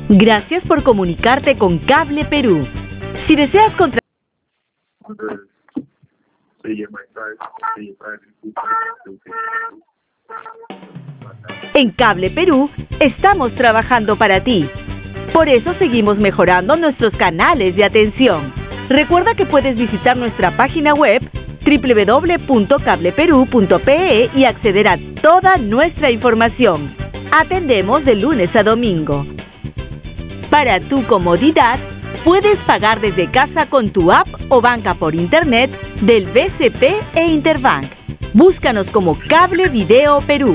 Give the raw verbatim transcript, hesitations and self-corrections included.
Gracias por comunicarte con Cable Perú. Si deseas contratar... En Cable Perú estamos trabajando para ti. Por eso seguimos mejorando nuestros canales de atención. Recuerda que puedes visitar nuestra página web doble u doble u doble u punto cable perú punto pe e y acceder a toda nuestra información. Atendemos de lunes a domingo. Para tu comodidad, puedes pagar desde casa con tu app o banca por internet del B C P e Interbank. Búscanos como Cable Video Perú.